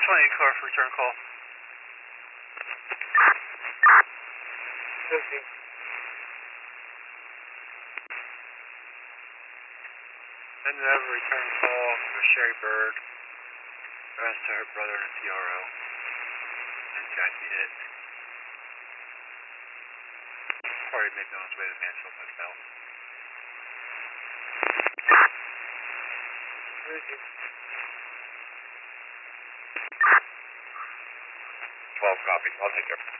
20 car for return call. Okay. And then have a return call for Sherry Bird. Arrest her brother in a PRO. And Jackie hit. Party may be on his way to Mansfield Hotel. Okay. 12 copy. I'll take care.